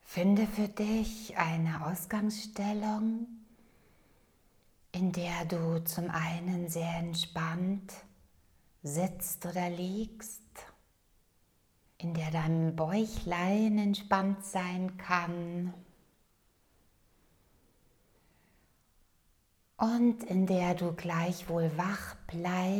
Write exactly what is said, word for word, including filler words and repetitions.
Finde für dich eine Ausgangsstellung, in der du zum einen sehr entspannt sitzt oder liegst, in der dein Bäuchlein entspannt sein kann und in der du gleichwohl wach bleibst